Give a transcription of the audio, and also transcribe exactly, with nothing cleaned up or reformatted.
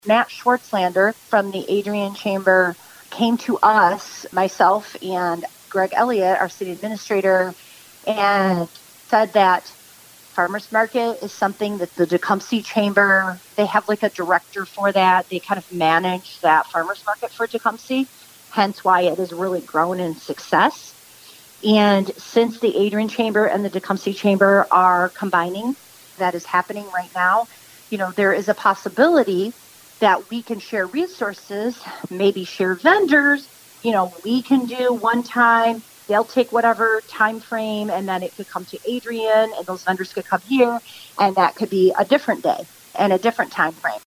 Matt Schwartzlander from the Adrian Chamber came to us, myself and Greg Elliott, our city administrator, and said that farmers market is something that the Tecumseh Chamber, they have like a director for that. They kind of manage that farmers market for Tecumseh, hence why it has really grown in success. And since the Adrian Chamber and the Tecumseh Chamber are combining, that is happening right now, you know, there is a possibility that we can share resources, maybe share vendors. You know, we can do one time, they'll take whatever time frame, and then it could come to Adrian, and those vendors could come here, and that could be a different day and a different time frame.